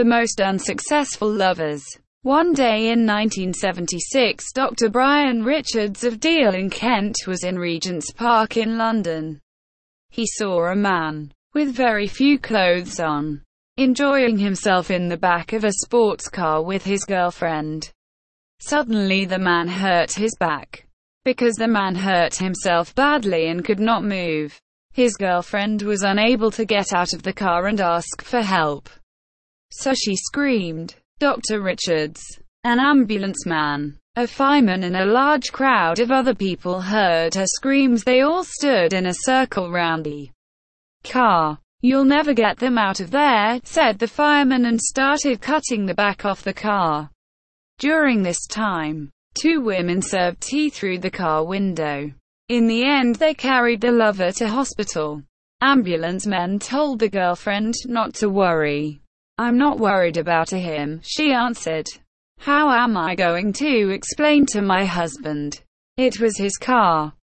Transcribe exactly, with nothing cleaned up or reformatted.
The most unsuccessful lovers. One day in nineteen seventy-six, Doctor Brian Richards of Deal in Kent was in Regent's Park in London. He saw a man, with very few clothes on, enjoying himself in the back of a sports car with his girlfriend. Suddenly the man hurt his back. Because the man hurt himself badly and could not move, his girlfriend was unable to get out of the car and ask for help. So she screamed. Doctor Richards, an ambulance man, a fireman and a large crowd of other people heard her screams. They all stood in a circle round the car. "You'll never get them out of there," said the fireman, and started cutting the back off the car. During this time, two women served tea through the car window. In the end they carried the lover to hospital. Ambulance men told the girlfriend not to worry. "I'm not worried about him," she answered. "How am I going to explain to my husband? It was his car."